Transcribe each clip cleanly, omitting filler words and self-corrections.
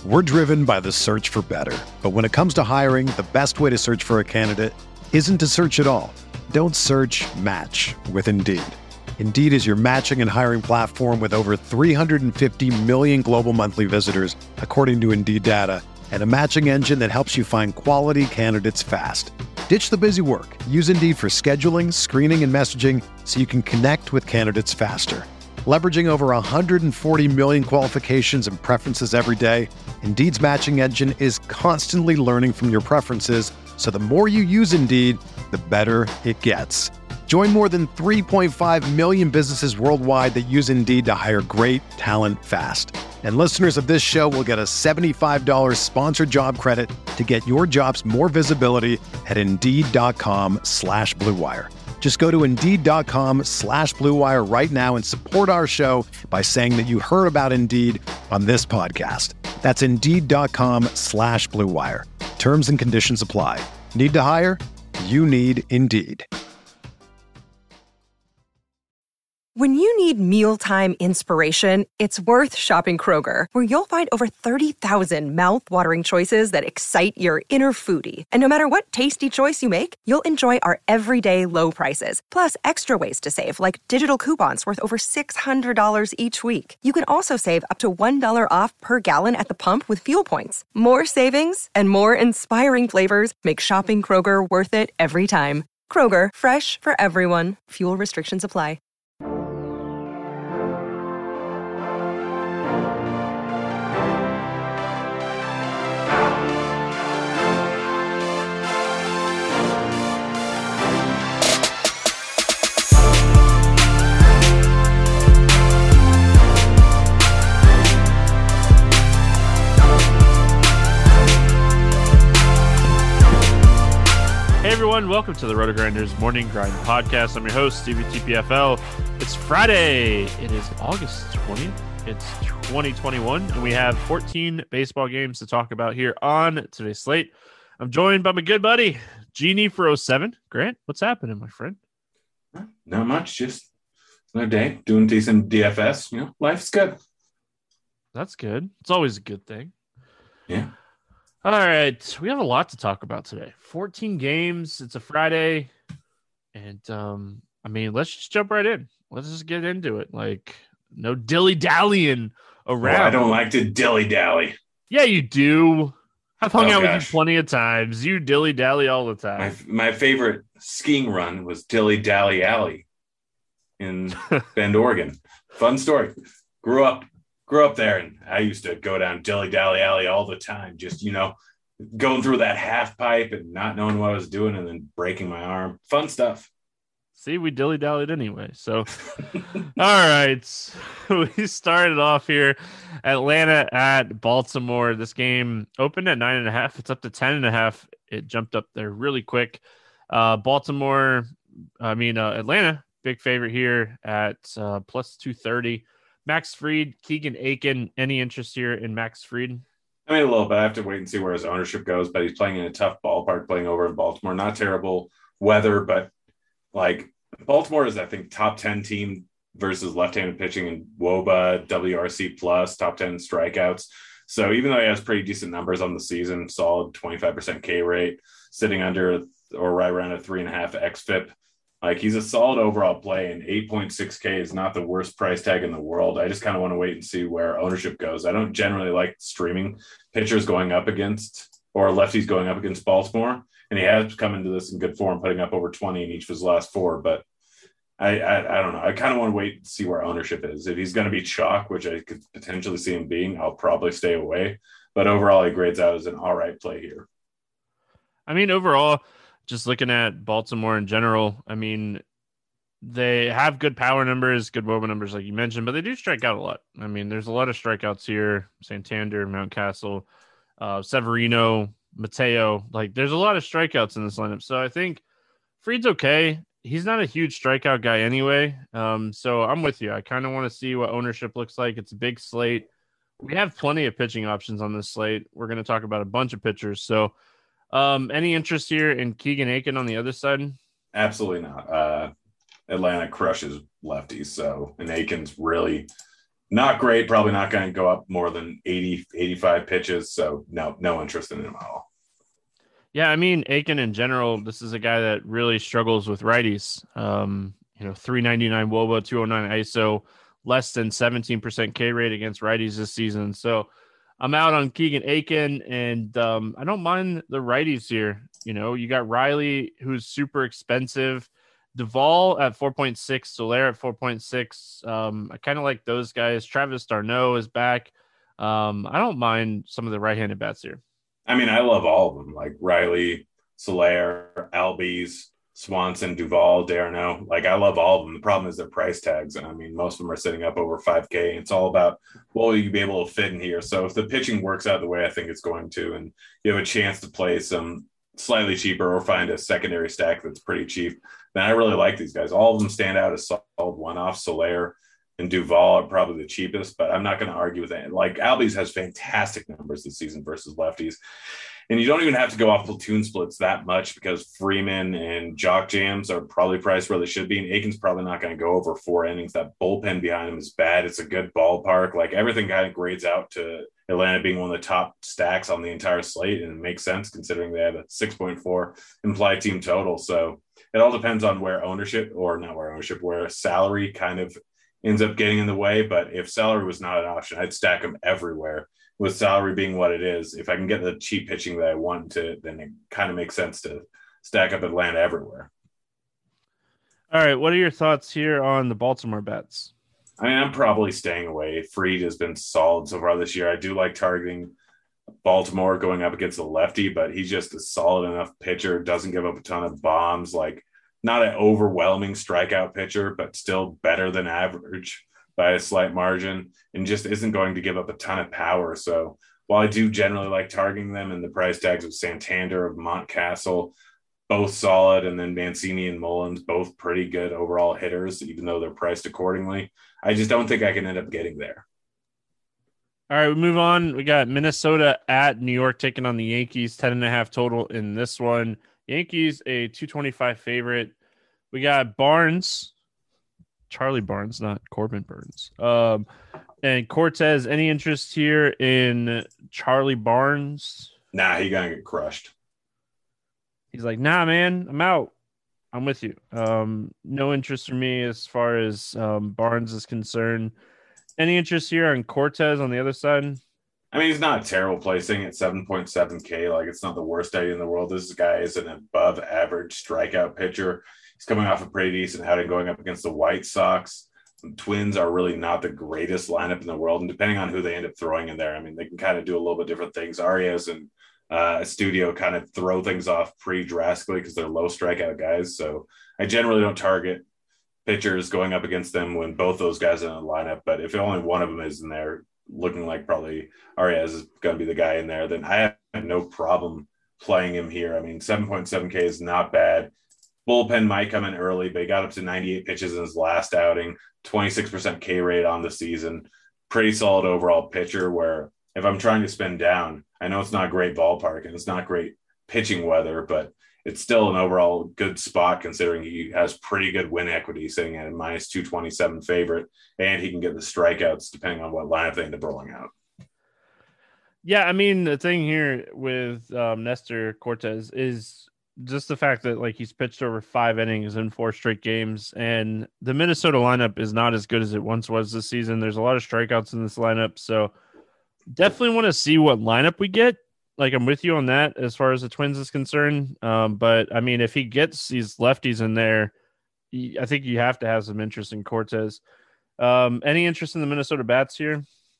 We're driven by the search for better. But when it comes to hiring, the best way to search for a candidate isn't to search at all. Don't search, match with Indeed. Indeed is your matching and hiring platform with over 350 million global monthly visitors, according to Indeed data, and a matching engine that helps you find quality candidates fast. Ditch the busy work. Use Indeed for scheduling, screening, and messaging so you can connect with candidates faster. Leveraging over 140 million qualifications and preferences every day, Indeed's matching engine is constantly learning from your preferences, so the more you use Indeed, the better it gets. Join more than 3.5 million businesses worldwide that use Indeed to hire great talent fast. And listeners of this show will get a $75 sponsored job credit to get your jobs more visibility at Indeed.com/Blue Wire. Just go to Indeed.com/Blue Wire right now and support our show by saying that you heard about Indeed on this podcast. That's Indeed.com/Blue Wire. Terms and conditions apply. Need to hire? You need Indeed. When you need mealtime inspiration, it's worth shopping Kroger, where you'll find over 30,000 mouth-watering choices that excite your inner foodie. And no matter what tasty choice you make, you'll enjoy our everyday low prices, plus extra ways to save, like digital coupons worth over $600 each week. You can also save up to $1 off per gallon at the pump with fuel points. More savings and more inspiring flavors make shopping Kroger worth it every time. Kroger, fresh for everyone. Fuel restrictions apply. Hey everyone, welcome to the RotoGrinders Morning Grind Podcast. I'm your host, Stevie TPFL. It's Friday. It is August 20th. It's 2021, and we have 14 baseball games to talk about here on today's slate. I'm joined by my good buddy, Genie for 07. Grant, what's happening, my friend? Not much, just another day, doing decent DFS. You know, life's good. That's good. It's always a good thing. Yeah. All right, we have a lot to talk about today. 14 games. It's a Friday, and let's just jump right in. Let's just get into it. Like, no dilly-dallying around. I don't like to dilly-dally. Yeah, you do. I've hung out with you plenty of times. You dilly-dally all the time. My favorite skiing run was Dilly-Dally Alley in Bend, Oregon. Fun story. Grew up there, and I used to go down Dilly-Dally Alley all the time, just, going through that half pipe and not knowing what I was doing and then breaking my arm. Fun stuff. See, we dilly-dallied anyway. So, all right. We started off here. Atlanta at Baltimore. This game opened at 9.5. It's up to 10.5. It jumped up there really quick. Atlanta, big favorite here at plus 230. Max Fried, Keegan Aiken. Any interest here in Max Fried? I mean, a little bit. I have to wait and see where his ownership goes, but he's playing in a tough ballpark, playing over in Baltimore. Not terrible weather, but like Baltimore is, I think, top 10 team versus left-handed pitching in WOBA, WRC plus, top 10 strikeouts. So even though he has pretty decent numbers on the season, solid 25% K rate, sitting under or right around a 3.5 xFIP, like, he's a solid overall play, and 8.6K is not the worst price tag in the world. I just kind of want to wait and see where ownership goes. I don't generally like streaming pitchers going up against, or lefties going up against Baltimore, and he has come into this in good form, putting up over 20 in each of his last 4. But I don't know. I kind of want to wait and see where ownership is. If he's going to be chalk, which I could potentially see him being, I'll probably stay away. But overall, he grades out as an all right play here. I mean, overall, just looking at Baltimore in general, I mean, they have good power numbers, good WOBA numbers, like you mentioned, but they do strike out a lot. I mean, there's a lot of strikeouts here. Santander, Mountcastle, Severino, Mateo. Like, there's a lot of strikeouts in this lineup. So I think Fried's okay. He's not a huge strikeout guy anyway. So I'm with you. I kind of want to see what ownership looks like. It's a big slate. We have plenty of pitching options on this slate. We're going to talk about a bunch of pitchers. So any interest here in Keegan Aiken on the other side? Absolutely not. Atlanta crushes lefties, and Aiken's really Not great. Probably not going to go up more than 80, 85 pitches. So no interest in him at all. Yeah, I mean, Aiken in general, this is a guy that really struggles with righties. 399 WOBA, 209 ISO, less than 17% K rate against righties this season. So I'm out on Keegan Aiken, and I don't mind the righties here. You got Riley, who's super expensive. Duvall at 4.6, Soler at 4.6. I kind of like those guys. Travis d'Arnaud is back. I don't mind some of the right-handed bats here. I mean, I love all of them, like Riley, Soler, Albies, Swanson, Duvall, d'Arnaud. Like, I love all of them. The problem is their price tags. And I mean, most of them are sitting up over 5K. It's all about, will you be able to fit in here? So if the pitching works out the way I think it's going to, and you have a chance to play some slightly cheaper or find a secondary stack that's pretty cheap, then I really like these guys. All of them stand out as solid one-off. Soler and Duvall are probably the cheapest, but I'm not going to argue with that. Like, Albies has fantastic numbers this season versus lefties. And you don't even have to go off platoon splits that much because Freeman and Jock Jams are probably priced where they should be. And Aiken's probably not going to go over 4 innings. That bullpen behind him is bad. It's a good ballpark. Like, everything kind of grades out to Atlanta being one of the top stacks on the entire slate. And it makes sense considering they have a 6.4 implied team total. So it all depends on where salary kind of ends up getting in the way. But if salary was not an option, I'd stack them everywhere. With salary being what it is, if I can get the cheap pitching that I want to, then it kind of makes sense to stack up Atlanta everywhere. All right. What are your thoughts here on the Baltimore bets? I mean, I'm probably staying away. Fried has been solid so far this year. I do like targeting Baltimore going up against the lefty, but he's just a solid enough pitcher, doesn't give up a ton of bombs, like not an overwhelming strikeout pitcher, but still better than average by a slight margin, and just isn't going to give up a ton of power. So while I do generally like targeting them, and the price tags of Santander, of Montcastle, both solid, and then Mancini and Mullins, both pretty good overall hitters, even though they're priced accordingly, I just don't think I can end up getting there. All right, we move on. We got Minnesota at New York taking on the Yankees, 10.5 total in this one. Yankees, a 225 favorite. We got Barnes, Charlie Barnes, not Corbin Burns. And Cortez, any interest here in Charlie Barnes? Nah, he's going to get crushed. He's like, nah, man, I'm out. I'm with you. No interest for me as far as Barnes is concerned. Any interest here on Cortez on the other side? I mean, he's not a terrible placing at 7.7K. Like, it's not the worst idea in the world. This guy is an above average strikeout pitcher. He's coming off a pretty decent outing going up against the White Sox. The Twins are really not the greatest lineup in the world. And depending on who they end up throwing in there, I mean, they can kind of do a little bit different things. Arias and Studio kind of throw things off pretty drastically because they're low strikeout guys. So I generally don't target pitchers going up against them when both those guys are in the lineup. But if only one of them is in there, looking like probably Arias is going to be the guy in there, then I have no problem playing him here. I mean, 7.7K is not bad. Bullpen might come in early, but he got up to 98 pitches in his last outing, 26% K rate on the season. Pretty solid overall pitcher where if I'm trying to spend down, I know it's not a great ballpark and it's not great pitching weather, but it's still an overall good spot considering he has pretty good win equity sitting at a minus 227 favorite, and he can get the strikeouts depending on what lineup they end up rolling out. Yeah, I mean, the thing here with Nestor Cortez is just the fact that like he's pitched over 5 innings in 4 straight games, and the Minnesota lineup is not as good as it once was this season. There's a lot of strikeouts in this lineup, so definitely want to see what lineup we get. Like, I'm with you on that as far as the Twins is concerned. But I mean, if he gets these lefties in there, I think you have to have some interest in Cortez. Any interest in the Minnesota bats here?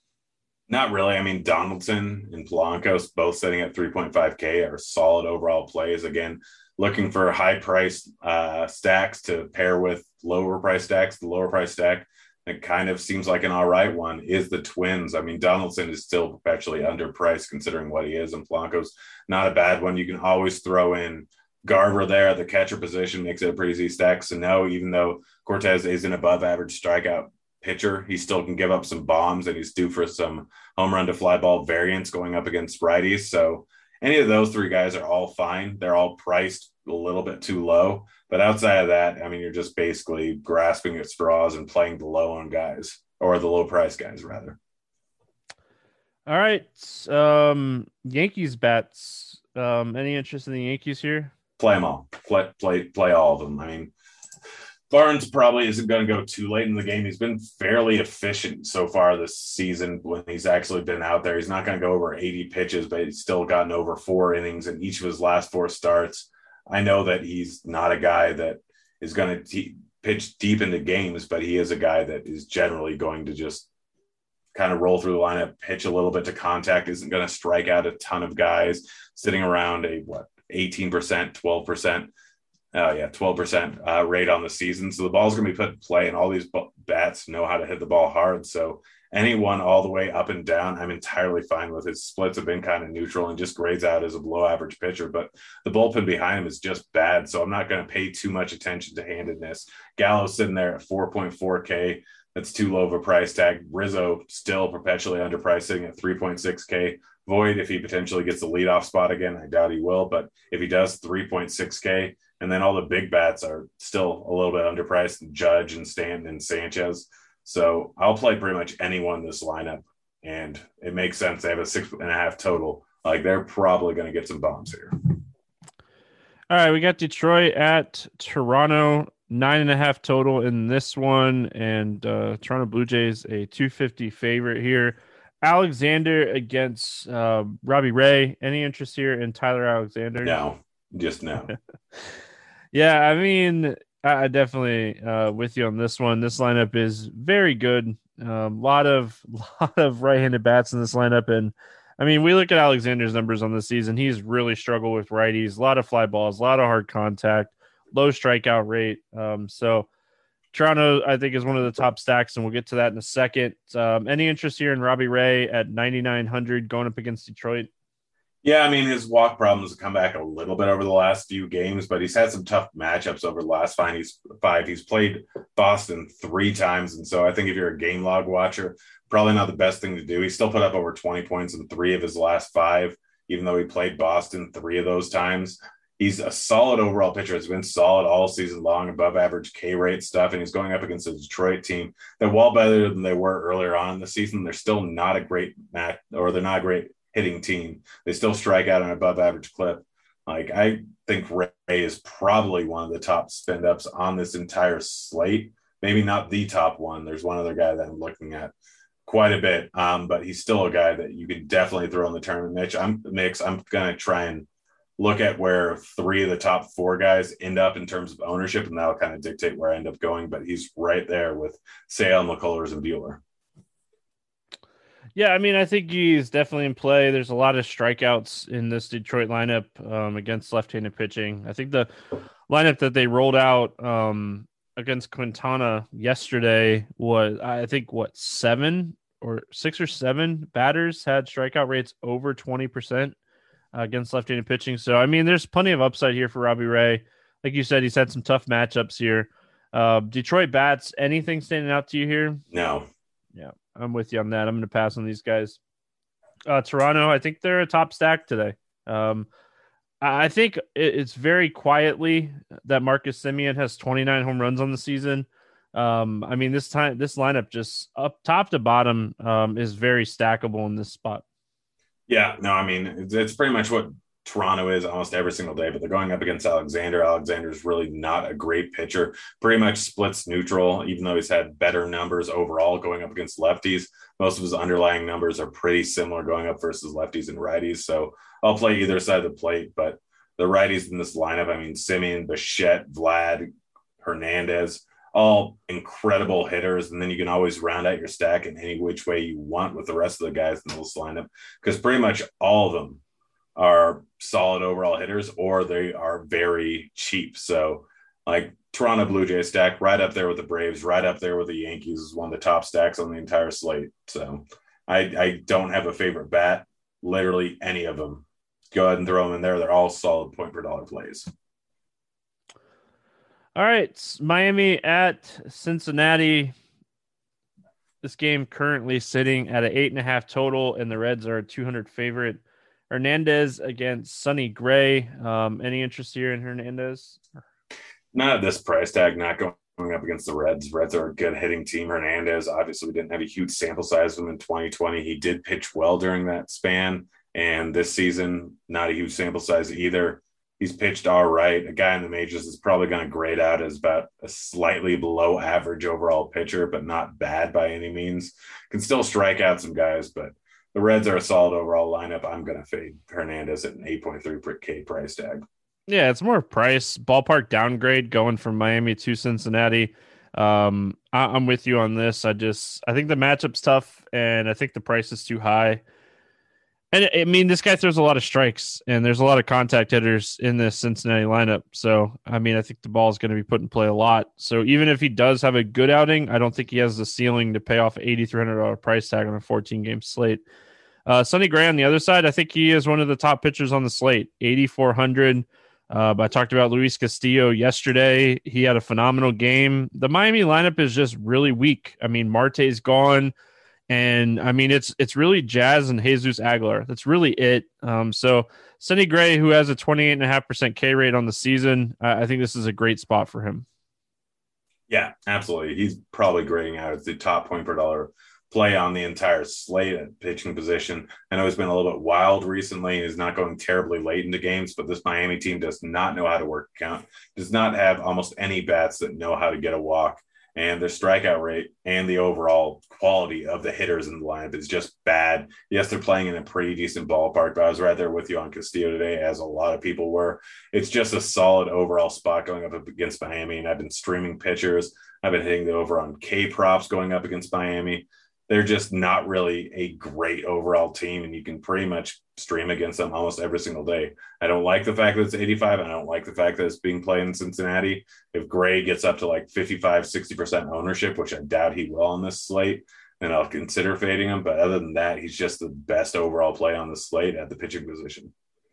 Not really. I mean, Donaldson and Polanco, both sitting at 3.5K, are solid overall plays. Again, looking for high price stacks to pair with lower price stacks. The lower price stack, it kind of seems like an all right one, is the Twins. I mean, Donaldson is still perpetually underpriced considering what he is, and Polanco's not a bad one. You can always throw in Garver there. The catcher position makes it a pretty easy stack. So no, even though Cortez is an above average strikeout pitcher, he still can give up some bombs, and he's due for some home run to fly ball variance going up against righties. So any of those 3 guys are all fine. They're all priced a little bit too low. But outside of that, I mean, you're just basically grasping at straws and playing the low on guys. or the low price guys rather. All right. Yankees bats. Any interest in the Yankees here? Play them all. Play all of them. I mean, Barnes probably isn't going to go too late in the game. He's been fairly efficient so far this season when he's actually been out there. He's not going to go over 80 pitches, but he's still gotten over 4 innings in each of his last 4 starts. I know that he's not a guy that is going to pitch deep into games, but he is a guy that is generally going to just kind of roll through the lineup, pitch a little bit to contact, isn't going to strike out a ton of guys, sitting around a 18%, 12%. 12% rate on the season. So the ball's going to be put in play, and all these bats know how to hit the ball hard. So anyone all the way up and down, I'm entirely fine with. His splits have been kind of neutral and just grades out as a below average pitcher, but the bullpen behind him is just bad. So I'm not going to pay too much attention to handedness. Gallo's sitting there at 4.4K. That's too low of a price tag. Rizzo still perpetually underpriced, sitting at 3.6K. Void, if he potentially gets the leadoff spot again, I doubt he will, but if he does, 3.6K. And then all the big bats are still a little bit underpriced, Judge and Stanton and Sanchez. So I'll play pretty much anyone in this lineup, and it makes sense. They have a 6.5 total. Like, they're probably going to get some bombs here. All right, we got Detroit at Toronto, 9.5 total in this one, and Toronto Blue Jays a 250 favorite here. Alexander against Robbie Ray. Any interest here in Tyler Alexander? No, just no. Yeah, I mean, I definitely with you on this one. This lineup is very good. Lot of right-handed bats in this lineup, and I mean, we look at Alexander's numbers on the season. He's really struggled with righties, a lot of fly balls, a lot of hard contact, low strikeout rate. So Toronto, I think, is one of the top stacks, and we'll get to that in a second. Any interest here in Robbie Ray at 9,900 going up against Detroit? Yeah, I mean, his walk problems have come back a little bit over the last few games, but he's had some tough matchups over the last 5. He's played Boston 3 times, and so I think if you're a game log watcher, probably not the best thing to do. He still put up over 20 points in 3 of his last 5, even though he played Boston 3 of those times. He's a solid overall pitcher. Has been solid all season long, above average K rate stuff, and he's going up against a Detroit team that, while better than they were earlier on in the season, they're still not a great match, or they're not a great hitting team. They still strike out an above average clip. Like, I think Ray is probably one of the top spend ups on this entire slate. Maybe not the top one. There's one other guy that I'm looking at quite a bit, but he's still a guy that you could definitely throw in the tournament mix. I'm going to try and look at where 3 of the top 4 guys end up in terms of ownership, and that'll kind of dictate where I end up going. But he's right there with Sale, McCullers, and Buehler. Yeah, I mean, I think he's definitely in play. There's a lot of strikeouts in this Detroit lineup against left-handed pitching. I think the lineup that they rolled out against Quintana yesterday was, I think, 6 or 7 batters had strikeout rates over 20% against left-handed pitching. So, I mean, there's plenty of upside here for Robbie Ray. Like you said, he's had some tough matchups here. Detroit bats, anything standing out to you here? No. Yeah, I'm with you on that. I'm going to pass on these guys. Toronto, I think they're a top stack today. I think it's very quietly that Marcus Semien has 29 home runs on the season. I mean, this lineup just up top to bottom is very stackable in this spot. Yeah, no, I mean, it's pretty much what Toronto is almost every single day, but they're going up against Alexander. Alexander's really not a great pitcher, pretty much splits neutral, even though he's had better numbers overall going up against lefties. Most of his underlying numbers are pretty similar going up versus lefties and righties. So I'll play either side of the plate, but the righties in this lineup, I mean, Semien, Bichette, Vlad, Hernandez, all incredible hitters. And then you can always round out your stack in any which way you want with the rest of the guys in this lineup, because pretty much all of them are solid overall hitters, or they are very cheap. So, like, Toronto Blue Jays stack right up there with the Braves, right up there with the Yankees, is one of the top stacks on the entire slate. So I don't have a favorite bat. Literally any of them. Go ahead and throw them in there. They're all solid point per dollar plays. All right, Miami at Cincinnati. This game currently sitting at an 8.5 total, and the Reds are a 200 favorite. Hernandez against Sonny Gray. Any interest here in Hernandez? Not at this price tag, not going going up against the Reds. Reds are a good hitting team. Hernandez, obviously, we didn't have a huge sample size of him in 2020. He did pitch well during that span. And this season, not a huge sample size either. He's pitched all right. A guy in the majors is probably going to grade out as about a slightly below average overall pitcher, but not bad by any means. Can still strike out some guys, but the Reds are a solid overall lineup. I'm going to fade Hernandez at an 8.3 per K price tag. Yeah, it's more price. Ballpark downgrade going from Miami to Cincinnati. I'm with you on this. I think the matchup's tough, and I think the price is too high. And I mean, this guy throws a lot of strikes, and there's a lot of contact hitters in this Cincinnati lineup. So, I mean, I think the ball is going to be put in play a lot. So even if he does have a good outing, I don't think he has the ceiling to pay off an $8,300 price tag on a 14-game slate. Sonny Gray on the other side, I think he is one of the top pitchers on the slate, 8,400. I talked about Luis Castillo yesterday. He had a phenomenal game. The Miami lineup is just really weak. I mean, Marte's gone. And I mean, it's really Jazz and Jesus Aguilar. That's really it. So Sonny Gray, who has a 28.5% K rate on the season, I think this is a great spot for him. Yeah, absolutely. He's probably grading out as the top point per dollar play on the entire slate at pitching position. I know he's been a little bit wild recently. He's not going terribly late into games, but this Miami team does not know how to work count, does not have almost any bats that know how to get a walk. And their strikeout rate and the overall quality of the hitters in the lineup is just bad. Yes, they're playing in a pretty decent ballpark, but I was right there with you on Castillo today, as a lot of people were. It's just a solid overall spot going up against Miami, and I've been streaming pitchers. I've been hitting the over on K props going up against Miami. They're just not really a great overall team, and you can pretty much stream against them almost every single day. I don't like the fact that it's 85, and I don't like the fact that it's being played in Cincinnati. If Gray gets up to like 55, 60% ownership, which I doubt he will on this slate, then I'll consider fading him. But other than that, he's just the best overall play on the slate at the pitching position.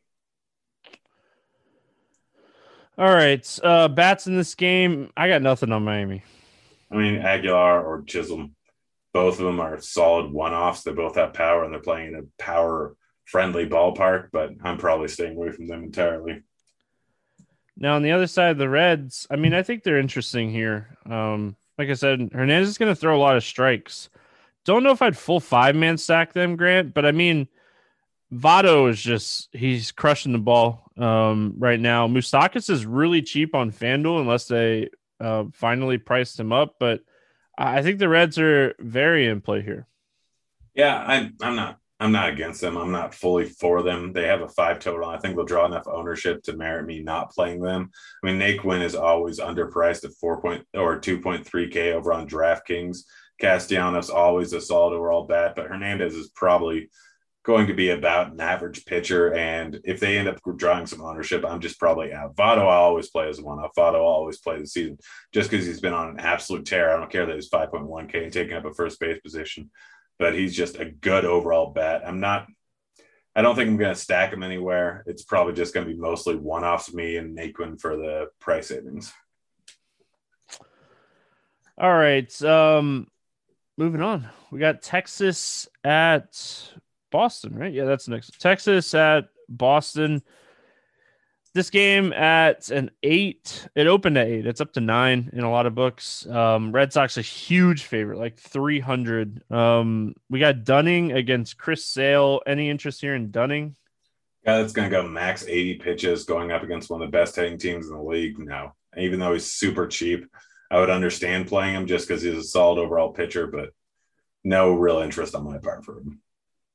All right. Bats in this game, I got nothing on Miami. I mean, Aguilar or Chisholm, both of them are solid one-offs. They both have power, and they're playing in a power-friendly ballpark, but I'm probably staying away from them entirely. Now, on the other side of the Reds, I mean, I think they're interesting here. Like I said, Hernandez is going to throw a lot of strikes. Don't know if I'd full 5-man stack them, Grant, but I mean, Votto is he's crushing the ball right now. Moustakas is really cheap on FanDuel unless they finally priced him up, but I think the Reds are very in play here. Yeah, I'm not against them. I'm not fully for them. They have a 5 total. I think they'll draw enough ownership to merit me not playing them. I mean, Naquin is always underpriced at 2.3K over on DraftKings. Castellanos always a solid overall bat, but Hernandez is probably going to be about an average pitcher. And if they end up drawing some ownership, I'm just probably out. Votto, I always play as a one-off. Votto, I always play the season just because he's been on an absolute tear. I don't care that he's 5.1K taking up a first base position, but he's just a good overall bat. I don't think I'm going to stack him anywhere. It's probably just going to be mostly one-offs, me and Naquin for the price savings. All right. Moving on. We got Texas at Boston, right? Yeah, that's next. Texas at Boston. This game at an 8. It opened at 8. It's up to 9 in a lot of books. Red Sox a huge favorite, like 300. We got Dunning against Chris Sale. Any interest here in Dunning? Guy that's going to go max 80 pitches going up against one of the best hitting teams in the league. No, even though he's super cheap, I would understand playing him just because he's a solid overall pitcher, but no real interest on my part for him.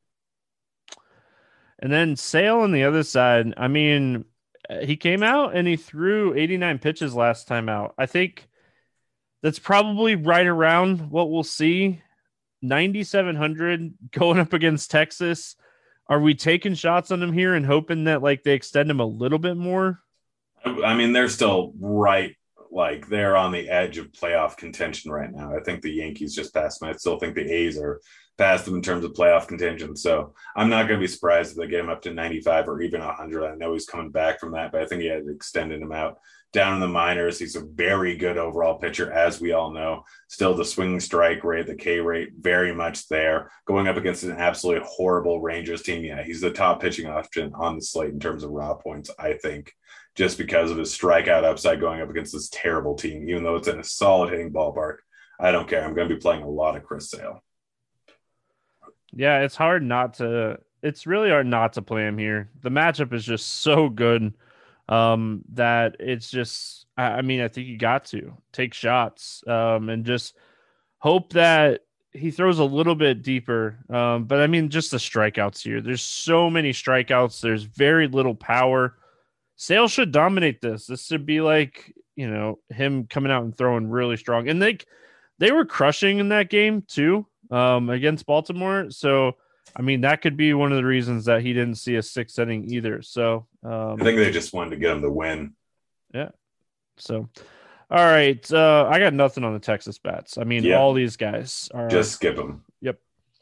And then Sale on the other side, I mean, he came out and he threw 89 pitches last time out. I think that's probably right around what we'll see. 9,700 going up against Texas. Are we taking shots on him here and hoping that like they extend him a little bit more? I mean, they're still right. Like they're on the edge of playoff contention right now. I think the Yankees just passed them. I still think the A's are past them in terms of playoff contention. So I'm not going to be surprised if they get him up to 95 or even 100. I know he's coming back from that, but I think he had extended him out down in the minors. He's a very good overall pitcher, as we all know. Still the swing strike rate, the K rate, very much there. Going up against an absolutely horrible Rangers team, yeah, he's the top pitching option on the slate in terms of raw points, I think, just because of his strikeout upside going up against this terrible team. Even though it's in a solid hitting ballpark, I don't care. I'm going to be playing a lot of Chris Sale. Yeah, it's really hard not to play him here. The matchup is just so good that it's just, I mean, I think you got to take shots and just hope that he throws a little bit deeper. But I mean, just the strikeouts here. There's so many strikeouts. There's very little power. Sale should dominate this. This should be like, him coming out and throwing really strong. And they were crushing in that game too. Against Baltimore. So, I mean, that could be one of the reasons that he didn't see a 6th inning either. So, I think they just wanted to get him to win. Yeah. So, all right. I got nothing on the Texas bats. I mean, all these guys are just skip them. Yep.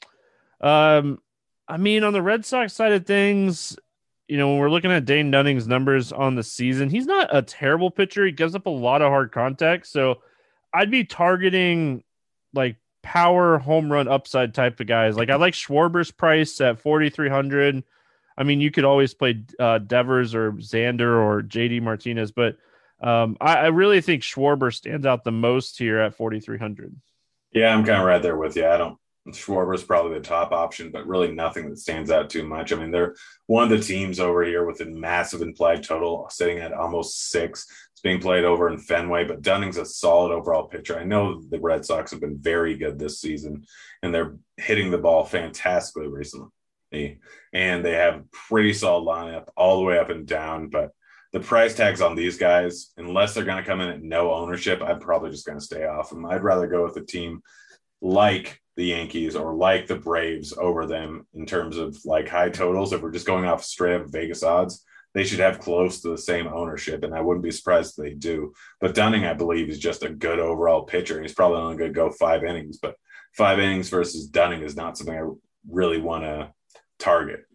I mean, on the Red Sox side of things, when we're looking at Dane Dunning's numbers on the season, he's not a terrible pitcher. He gives up a lot of hard contact. So, I'd be targeting like power home run upside type of guys. Like I like Schwarber's price at 4,300. I mean, you could always play Devers or Xander or JD Martinez, but I really think Schwarber stands out the most here at 4,300. Yeah, I'm kind of right there with you. Schwarber's probably the top option, but really nothing that stands out too much. I mean, they're one of the teams over here with a massive implied total sitting at almost 6. It's being played over in Fenway, but Dunning's a solid overall pitcher. I know the Red Sox have been very good this season, and they're hitting the ball fantastically recently. And they have a pretty solid lineup all the way up and down, but the price tags on these guys, unless they're going to come in at no ownership, I'm probably just going to stay off them. I'd rather go with a team like the Yankees or like the Braves over them in terms of like high totals. If we're just going off straight up Vegas odds, they should have close to the same ownership, and I wouldn't be surprised if they do. But Dunning, I believe, is just a good overall pitcher. He's probably only going to go 5 innings, but 5 innings versus Dunning is not something I really want to target.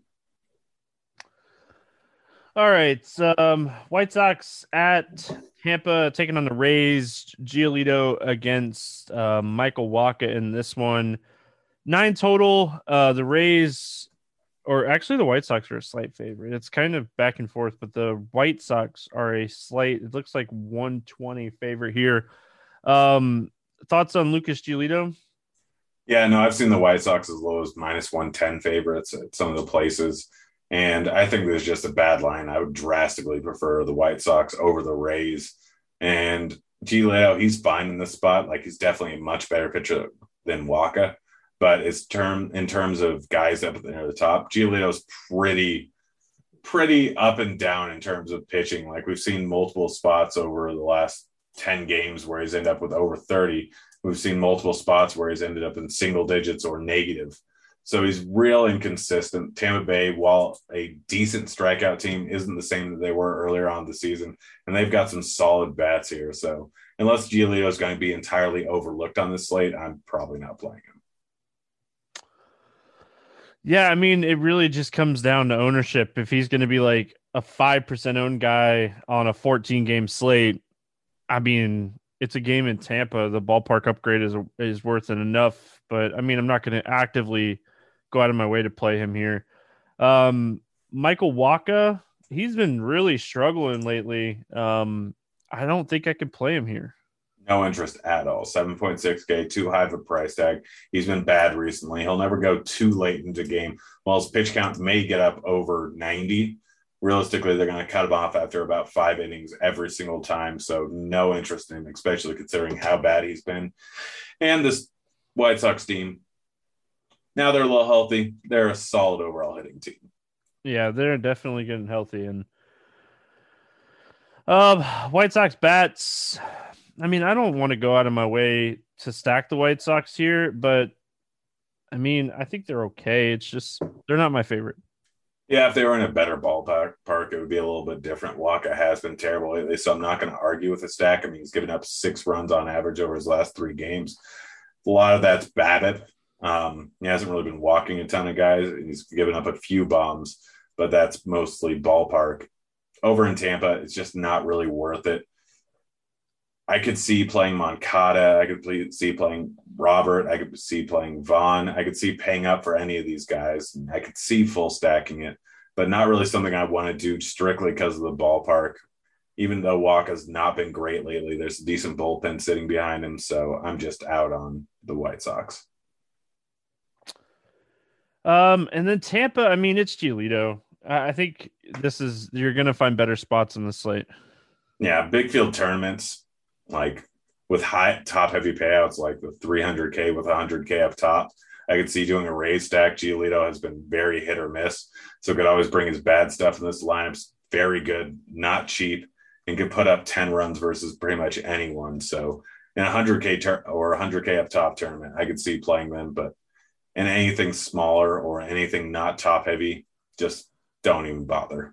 All right. White Sox at Tampa taking on the Rays. Giolito against Michael Wacha in this one. 9 total. The Rays, or actually the White Sox are a slight favorite. It's kind of back and forth, but the White Sox are a slight, it looks like 120 favorite here. Thoughts on Lucas Giolito? Yeah, no, I've seen the White Sox as low as minus 110 favorites at some of the places. And I think there's just a bad line. I would drastically prefer the White Sox over the Rays. And Giolito, he's fine in this spot. Like, he's definitely a much better pitcher than Wacha. But in terms of guys up near the top, Giolito's pretty up and down in terms of pitching. Like, we've seen multiple spots over the last 10 games where he's ended up with over 30. We've seen multiple spots where he's ended up in single digits or negative. So he's real inconsistent. Tampa Bay, while a decent strikeout team, isn't the same that they were earlier on the season. And they've got some solid bats here. So unless Giolito is going to be entirely overlooked on this slate, I'm probably not playing him. Yeah, I mean, it really just comes down to ownership. If he's going to be like a 5% owned guy on a 14-game slate, I mean, it's a game in Tampa. The ballpark upgrade is worth it enough. But, I mean, I'm not going to actively go out of my way to play him here. Michael Wacha, he's been really struggling lately. I don't think I could play him here. No interest at all. 7.6K, too high of a price tag. He's been bad recently. He'll never go too late into game. While his pitch count may get up over 90, realistically, they're going to cut him off after about 5 innings every single time. So no interest in him, especially considering how bad he's been. And this White Sox team, now they're a little healthy. They're a solid overall hitting team. Yeah, they're definitely getting healthy. And White Sox bats, I mean, I don't want to go out of my way to stack the White Sox here, but I mean, I think they're okay. It's just they're not my favorite. Yeah, if they were in a better ballpark, it would be a little bit different. Wacha has been terrible lately, so I'm not going to argue with the stack. I mean, he's given up 6 runs on average over his last 3 games. A lot of that's BABIP. He hasn't really been walking a ton of guys. He's given up a few bombs, but that's mostly ballpark. Over in Tampa, it's just not really worth it. I could see playing Moncada. I could see playing Robert. I could see playing Vaughn. I could see paying up for any of these guys. I could see full stacking it, but not really something I want to do strictly because of the ballpark. Even though Walker's not been great lately, there's a decent bullpen sitting behind him, so I'm just out on the White Sox. And then Tampa, I mean, it's Giolito. I think you're going to find better spots in the slate. Yeah, big field tournaments, like with high top heavy payouts, like the 300K with 100K up top. I could see doing a raise stack. Giolito has been very hit or miss, so could always bring his bad stuff in this lineup's very good, not cheap, and could put up 10 runs versus pretty much anyone. So in a 100K or 100K up top tournament, I could see playing them, but in anything smaller or anything not top heavy, just don't even bother.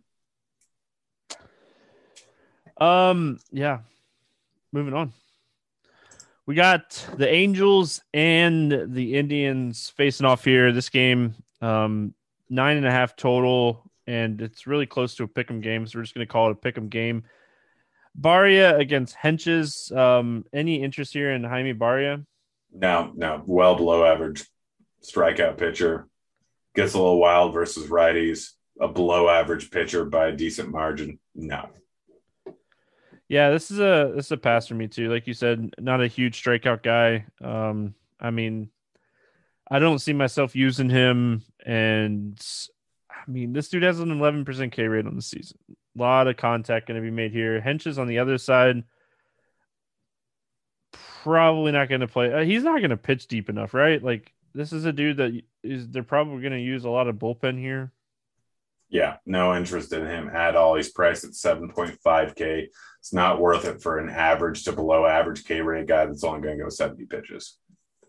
Yeah. Moving on. We got the Angels and the Indians facing off here. This game, 9.5 total, and it's really close to a pick'em game, so we're just going to call it a pick'em game. Barria against Henches. Any interest here in Jaime Barria? No, well below average strikeout pitcher. Gets a little wild versus righties. A below average pitcher by a decent margin. No. Yeah, this is a pass for me too. Like you said, not a huge strikeout guy. I mean, I don't see myself using him, and I mean, this dude has an 11% K rate on the season. A lot of contact going to be made here. Henches on the other side, probably not going to play. He's not going to pitch deep enough, right? Like, this is a dude that they're probably going to use a lot of bullpen here. Yeah, no interest in him at all. He's priced at 7.5K. It's not worth it for an average to below average K rate guy that's only going to go 70 pitches.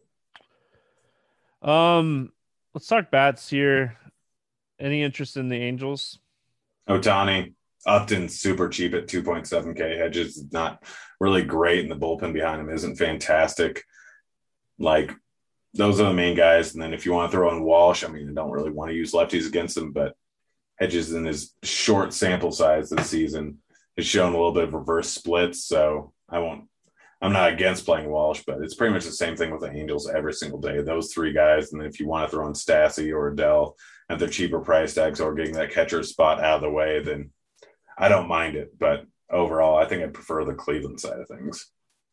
Let's talk bats here. Any interest in the Angels? Ohtani, Upton, super cheap at 2.7K. Hedges is not really great, and the bullpen behind him isn't fantastic. Like, those are the main guys. And then if you want to throw in Walsh, I mean, I don't really want to use lefties against him, but Hedges in his short sample size this season has shown a little bit of reverse splits. So I'm not against playing Walsh, but it's pretty much the same thing with the Angels every single day. Those three guys. And then if you want to throw in Stassi or Adele at their cheaper price tags or getting that catcher spot out of the way, then I don't mind it. But overall, I think I prefer the Cleveland side of things.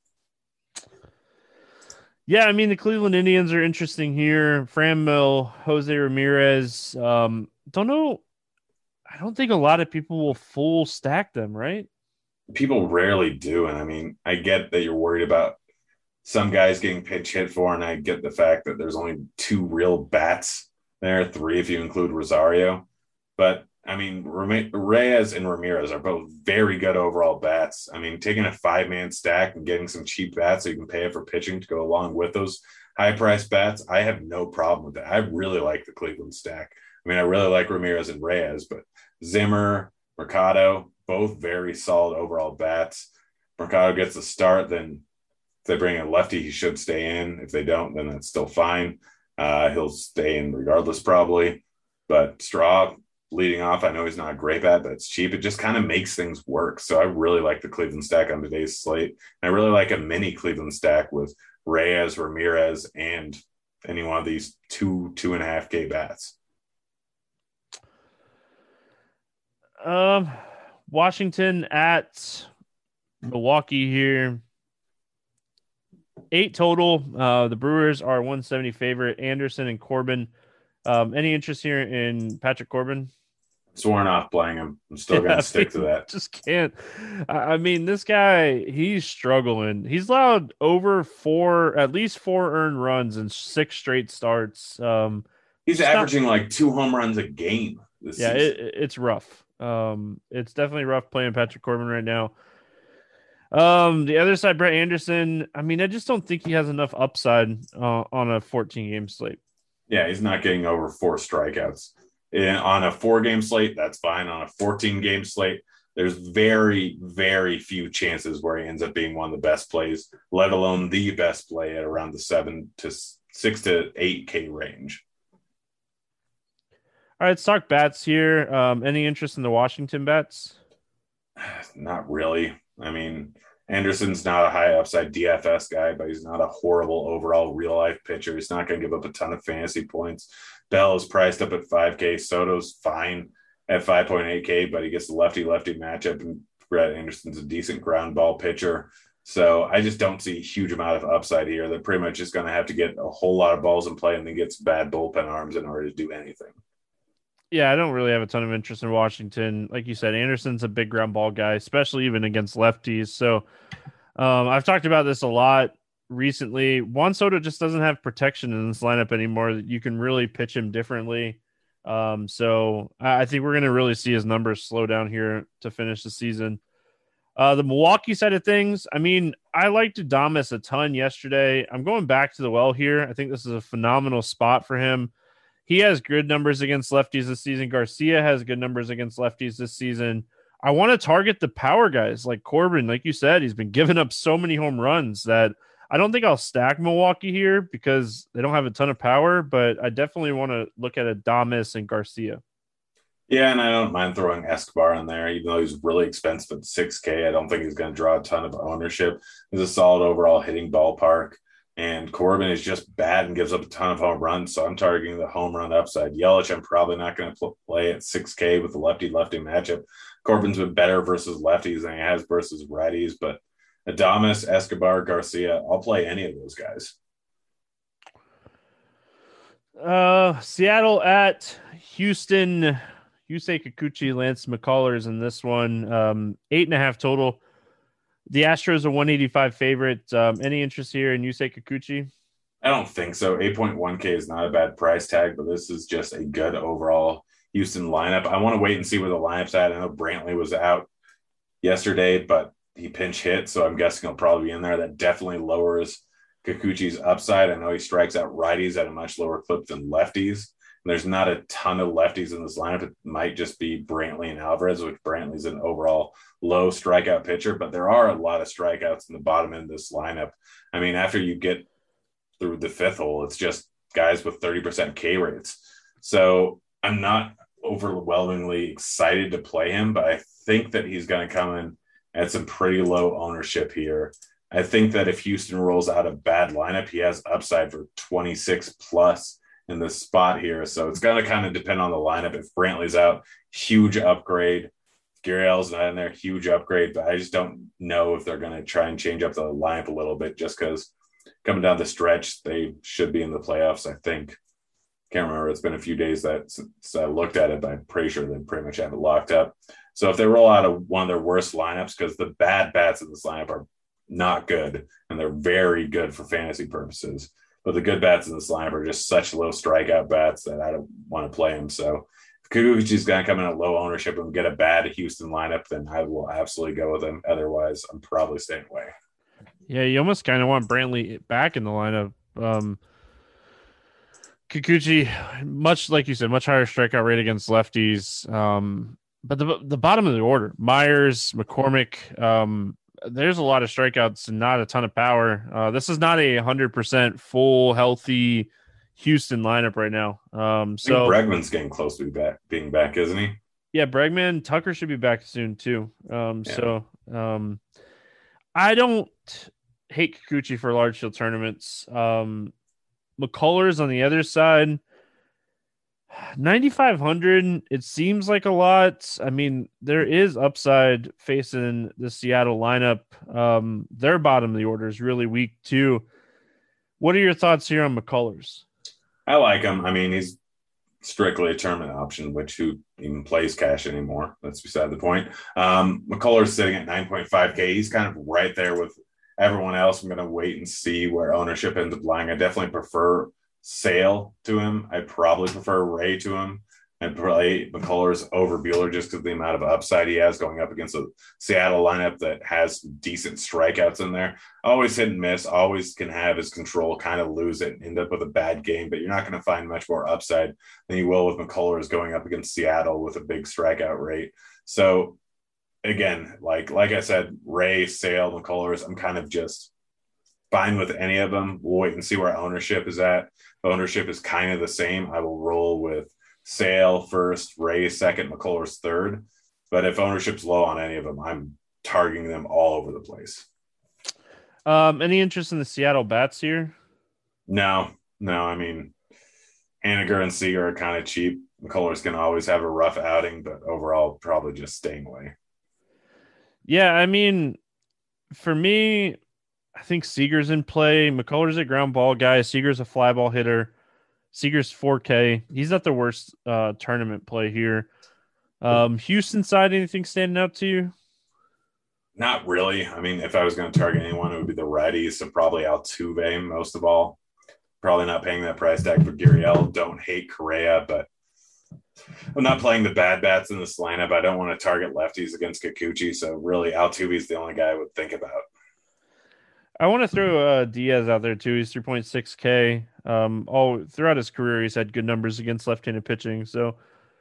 Yeah, I mean, the Cleveland Indians are interesting here. Franmil, Jose Ramirez. Don't know. I don't think a lot of people will full stack them, right? People rarely do. And I mean, I get that you're worried about some guys getting pitch hit for, and I get the fact that there's only 2 real bats there, 3 if you include Rosario. But I mean, Reyes and Ramirez are both very good overall bats. I mean, taking a 5-man stack and getting some cheap bats so you can pay it for pitching to go along with those high-priced bats, I have no problem with that. I really like the Cleveland stack. I mean, I really like Ramirez and Reyes, but Zimmer, Mercado, both very solid overall bats. Mercado gets a start, then if they bring a lefty, he should stay in. If they don't, then that's still fine. He'll stay in regardless, probably. But Straw leading off, I know he's not a great bat, but it's cheap. It just kind of makes things work. So I really like the Cleveland stack on today's slate. And I really like a mini Cleveland stack with Reyes, Ramirez, and any one of these 2.5K bats. Washington at Milwaukee here. 8 total. The Brewers are 170 favorite. Anderson and Corbin. Any interest here in Patrick Corbin? Sworn off playing him. I'm still going to stick to that. Just can't. I mean, this guy, he's struggling. He's allowed at least 4 earned runs in 6 straight starts. He's averaging like 2 home runs a game this season. It's rough. It's definitely rough playing Patrick Corbin right now. The other side, Brett Anderson. I mean, I just don't think he has enough upside on a 14-game slate. Yeah, he's not getting over 4 strikeouts. On a 4-game slate, that's fine. On a 14-game slate, there's very, very few chances where he ends up being one of the best plays, let alone the best play at around the 7 to 6 to 8K range. All right, let's talk bats here. Any interest in the Washington bats? Not really. I mean, Anderson's not a high upside DFS guy, but he's not a horrible overall real life pitcher. He's not going to give up a ton of fantasy points. Bell is priced up at 5K. Soto's fine at 5.8K, but he gets the lefty matchup, and Brett Anderson's a decent ground ball pitcher. So I just don't see a huge amount of upside here. They're pretty much just going to have to get a whole lot of balls in play and then get some bad bullpen arms in order to do anything. Yeah, I don't really have a ton of interest in Washington. Like you said, Anderson's a big ground ball guy, especially even against lefties. So I've talked about this a lot recently. Juan Soto just doesn't have protection in this lineup anymore. You can really pitch him differently. So I think we're going to really see his numbers slow down here to finish the season. The Milwaukee side of things, I mean, I liked Adames a ton yesterday. I'm going back to the well here. I think this is a phenomenal spot for him. He has good numbers against lefties this season. Garcia has good numbers against lefties this season. I want to target the power guys like Corbin. Like you said, he's been giving up so many home runs that I don't think I'll stack Milwaukee here because they don't have a ton of power, but I definitely want to look at Adames and Garcia. Yeah, and I don't mind throwing Escobar in there, even though he's really expensive at 6K. I don't think he's going to draw a ton of ownership. He's a solid overall hitting ballpark. And Corbin is just bad and gives up a ton of home runs. So I'm targeting the home run upside. Yelich, I'm probably not going to play at 6K with the lefty-lefty matchup. Corbin's been better versus lefties than he has versus righties. But Adames, Escobar, Garcia, I'll play any of those guys. Seattle at Houston. Yusei Kikuchi, Lance McCullers in this one. 8.5 total. The Astros are 185 favorite. Any interest here in Yusei Kikuchi? I don't think so. 8.1K is not a bad price tag, but this is just a good overall Houston lineup. I want to wait and see where the lineup's at. I know Brantley was out yesterday, but he pinch hit, so I'm guessing he'll probably be in there. That definitely lowers Kikuchi's upside. I know he strikes out righties at a much lower clip than lefties. There's not a ton of lefties in this lineup. It might just be Brantley and Alvarez, which Brantley's an overall low strikeout pitcher, but there are a lot of strikeouts in the bottom end of this lineup. I mean, after you get through the fifth hole, it's just guys with 30% K rates. So I'm not overwhelmingly excited to play him, but I think that he's going to come in at some pretty low ownership here. I think that if Houston rolls out a bad lineup, he has upside for 26 plus in this spot here. So it's going to kind of depend on the lineup. If Brantley's out, huge upgrade. Gurriel's not in there, huge upgrade. But I just don't know if they're going to try and change up the lineup a little bit just because coming down the stretch, they should be in the playoffs, I think. Can't remember. It's been a few days since I looked at it, but I'm pretty sure they pretty much have it locked up. So if they roll out one of their worst lineups, because the bad bats in this lineup are not good, and they're very good for fantasy purposes. But the good bats in this lineup are just such low strikeout bats that I don't want to play them. So if Kikuchi's going to come in at low ownership and get a bad Houston lineup, then I will absolutely go with him. Otherwise, I'm probably staying away. Yeah, you almost kind of want Brantley back in the lineup. Kikuchi, much like you said, much higher strikeout rate against lefties. But the bottom of the order, Myers, McCormick, there's a lot of strikeouts and not a ton of power. This is not a 100% full, healthy Houston lineup right now. So Bregman's getting close to being back, isn't he? Yeah, Bregman, Tucker should be back soon too. So I don't hate Kikuchi for large field tournaments. McCullers on the other side, 9,500. It seems like a lot. I mean, there is upside facing the Seattle lineup. Their bottom of the order is really weak too. What are your thoughts here on McCullers? I like him. I mean, he's strictly a tournament option, which who even plays cash anymore? That's beside the point. McCullers sitting at 9.5K. He's kind of right there with everyone else. I'm going to wait and see where ownership ends up lying. I definitely prefer Sale to him. I probably prefer Ray to him. And probably McCullers over Buehler just because of the amount of upside he has going up against a Seattle lineup that has decent strikeouts in there. Always hit and miss, always can have his control, kind of lose it and end up with a bad game, but you're not going to find much more upside than you will with McCullers going up against Seattle with a big strikeout rate. So again, like I said, Ray, Sale, McCullers, I'm kind of just fine with any of them. We'll wait and see where ownership is at. If ownership is kind of the same, I will roll with Sale first, Ray second, McCullers third. But if ownership's low on any of them, I'm targeting them all over the place. Any interest in the Seattle Bats here? No. I mean, Haniger and Seager are kind of cheap. McCullers can always have a rough outing, but overall, probably just staying away. Yeah, I mean, for me, I think Seager's in play. McCullers a ground ball guy. Seager's a fly ball hitter. Seager's 4K. He's not the worst tournament play here. Houston side, anything standing out to you? Not really. I mean, if I was going to target anyone, it would be the righties. So probably Altuve most of all. Probably not paying that price tag for Gurriel. Don't hate Correa, but I'm not playing the bad bats in this lineup. I don't want to target lefties against Kikuchi. So really, Altuve is the only guy I would think about. I want to throw Diaz out there too. He's 3.6K. All throughout his career, he's had good numbers against left-handed pitching, so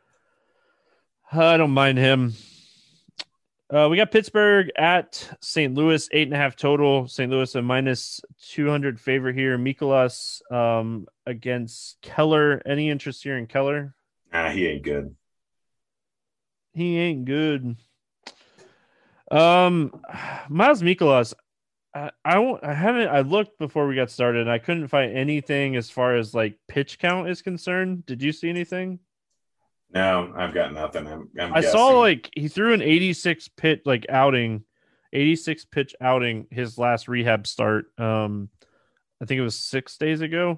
I don't mind him. We got Pittsburgh at St. Louis, 8.5 total. St. Louis a minus 200 favorite here. Mikolas against Keller. Any interest here in Keller? He ain't good. He ain't good. Miles Mikolas. I looked before we got started and I couldn't find anything as far as like pitch count is concerned. Did you see anything? No, I've got nothing. I saw like he threw an 86 pitch like outing, 86 pitch outing his last rehab start. I think it was 6 days ago.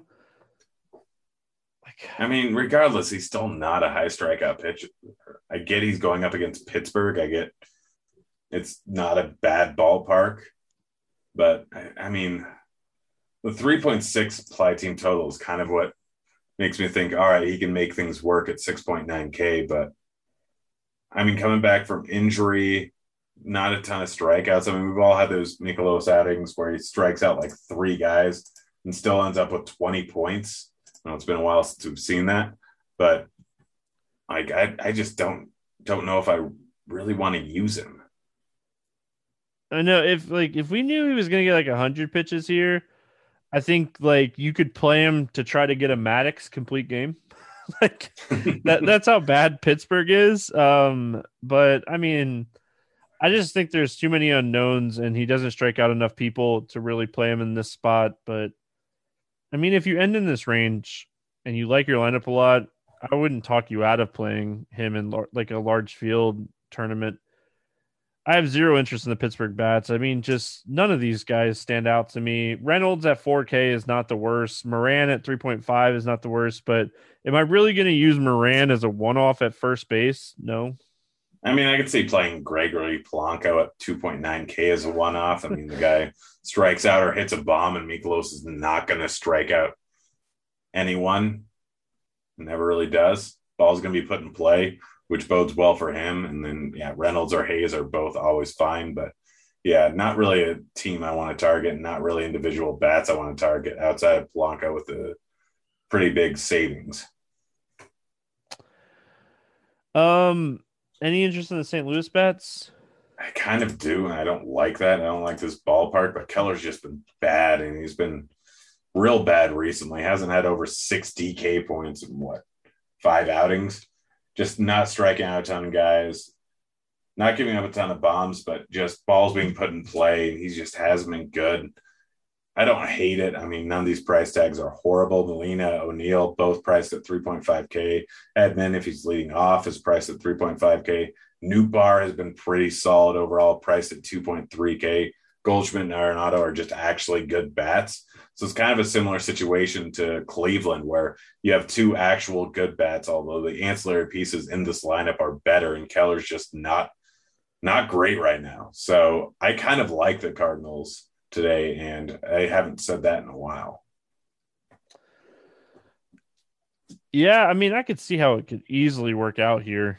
I mean, regardless, he's still not a high strikeout pitch. I get he's going up against Pittsburgh. I get it's not a bad ballpark. But, I mean, the 3.6 Ply team total is kind of what makes me think, all right, he can make things work at 6.9K. But, I mean, coming back from injury, not a ton of strikeouts. I mean, we've all had those Mikolas outings where he strikes out like 3 guys and still ends up with 20 points. I know it's been a while since we've seen that. But, like, I just don't know if I really want to use him. I know if we knew he was gonna get like 100 pitches here, I think like you could play him to try to get a Maddox complete game. Like that's how bad Pittsburgh is. But I mean, I just think there's too many unknowns and he doesn't strike out enough people to really play him in this spot. But I mean, if you end in this range and you like your lineup a lot, I wouldn't talk you out of playing him in like a large field tournament. I have zero interest in the Pittsburgh bats. I mean, just none of these guys stand out to me. Reynolds at 4K is not the worst. Moran at 3.5 is not the worst. But am I really going to use Moran as a one-off at first base? No. I mean, I could see playing Gregory Polanco at 2.9K as a one-off. I mean, the guy strikes out or hits a bomb, and Mikolas is not going to strike out anyone. Never really does. Ball's going to be put in play, which bodes well for him. And then, yeah, Reynolds or Hayes are both always fine. But, yeah, not really a team I want to target, not really individual bats I want to target outside of Polanco with a pretty big savings. Any interest in the St. Louis bats? I kind of do, and I don't like that. I don't like this ballpark, but Keller's just been bad, and he's been real bad recently. Hasn't had over 6 DK points in, 5 outings? Just not striking out a ton of guys, not giving up a ton of bombs, but just balls being put in play. And he just hasn't been good. I don't hate it. I mean, none of these price tags are horrible. Molina, O'Neill, both priced at 3.5K. Edman, if he's leading off, is priced at 3.5K. Nootbaar has been pretty solid overall, priced at 2.3K. Goldschmidt and Arenado are just actually good bats. So it's kind of a similar situation to Cleveland where you have 2 actual good bats, although the ancillary pieces in this lineup are better, and Keller's just not great right now. So I kind of like the Cardinals today, and I haven't said that in a while. Yeah, I mean, I could see how it could easily work out here.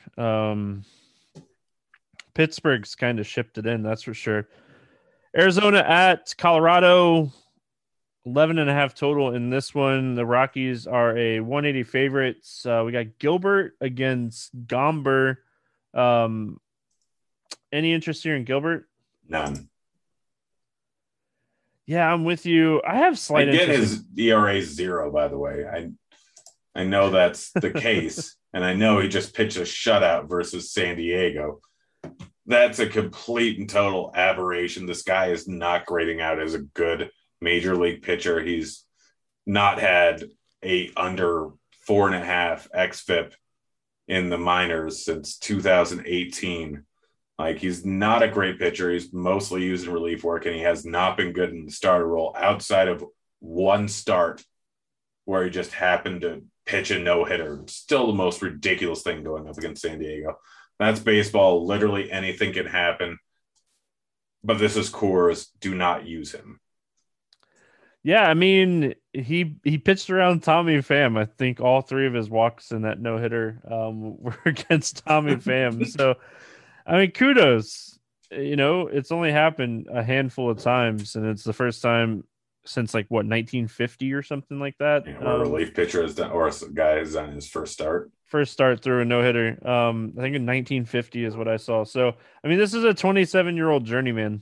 Pittsburgh's kind of shipped it in, that's for sure. Arizona at Colorado, 11.5 total in this one. The Rockies are a 180 favorites. We got Gilbert against Gomber. Any interest here in Gilbert? None. Yeah, I'm with you. I have I slight get interest. his ERA 0, by the way. I know that's the case, and I know he just pitched a shutout versus San Diego. That's a complete and total aberration. This guy is not grading out as a good major league pitcher. He's not had a under 4.5 xFIP in the minors since 2018. Like, he's not a great pitcher. He's mostly used in relief work, and he has not been good in the starter role outside of one start where he just happened to pitch a no-hitter. Still the most ridiculous thing going up against San Diego. That's baseball. Literally anything can happen. But this is Coors. Do not use him. Yeah, I mean, he pitched around Tommy Pham. I think all 3 of his walks in that no-hitter were against Tommy Pham. So, I mean, kudos. It's only happened a handful of times, and it's the first time since 1950 or something like that. Yeah, where a relief pitcher has done, or a guy has done his first start through a no-hitter. I think in 1950 is what I saw. So, I mean, this is a 27-year-old journeyman.